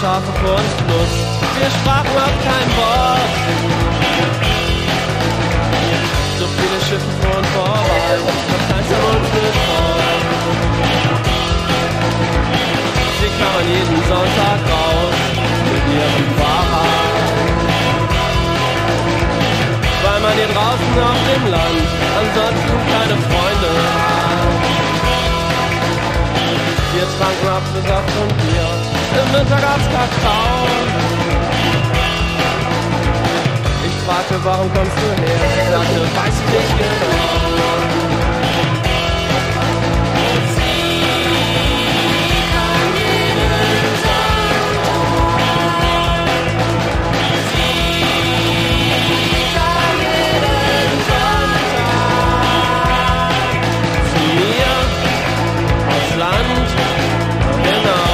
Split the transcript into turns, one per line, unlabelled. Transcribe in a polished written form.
Schafe vor uns Fluss. Wir sprachen auch kein Wort. So viele Schiffe fuhren vorbei, doch keins an uns getraut. Sie kamen jeden Sonntag raus mit ihrem Fahrrad, weil man hier draußen auf dem Land ansonsten keine Freunde hat. Wir tranken Apfelsaft und Bier, im Winter gab's Kakao. Ich fragte, warum kommst du her? Sie sagte, weiß ich nicht genau.